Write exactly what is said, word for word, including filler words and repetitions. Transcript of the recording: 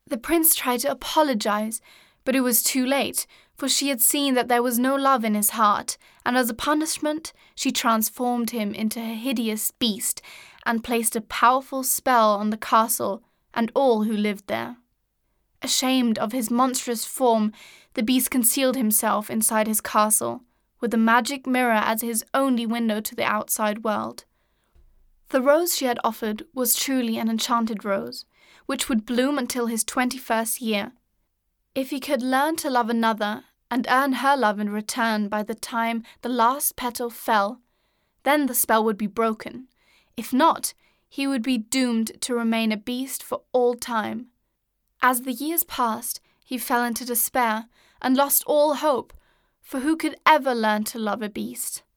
The prince tried to apologize, but it was too late, for she had seen that there was no love in his heart, and as a punishment, she transformed him into a hideous beast and placed a powerful spell on the castle and all who lived there. Ashamed of his monstrous form, the beast concealed himself inside his castle, with the magic mirror as his only window to the outside world. The rose she had offered was truly an enchanted rose, which would bloom until his twenty-first year. If he could learn to love another and earn her love in return by the time the last petal fell, then the spell would be broken. If not, he would be doomed to remain a beast for all time. As the years passed, he fell into despair and lost all hope, for who could ever learn to love a beast?